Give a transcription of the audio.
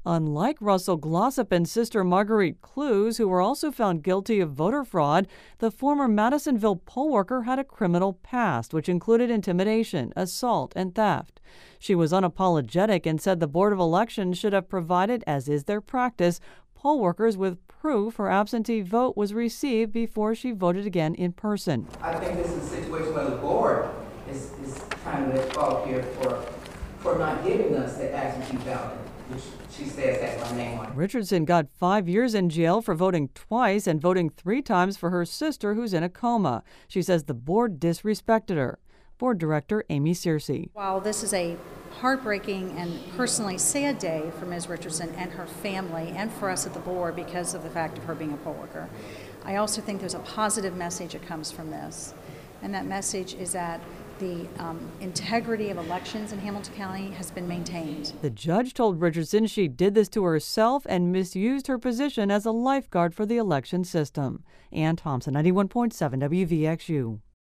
Unlike Russell Glossop and sister Marguerite Clues, who were also found guilty of voter fraud, the former Madisonville poll worker had a criminal past, which included intimidation, assault, and theft. She was unapologetic and said the Board of Elections should have provided, as is their practice, poll workers with proof her absentee vote was received before she voted again in person. I think this is a situation where the board is kind of at fault here for not giving us the absentee ballot, which she says has my name on it. Richardson got 5 years in jail for voting twice and voting 3 times for her sister, who's in a coma. She says the board disrespected her. Board Director Amy Searcy. While this is a heartbreaking and personally sad day for Ms. Richardson and her family and for us at the board because of the fact of her being a poll worker, I also think there's a positive message that comes from this. And that message is that the integrity of elections in Hamilton County has been maintained. The judge told Richardson she did this to herself and misused her position as a lifeguard for the election system. Ann Thompson, 91.7 WVXU.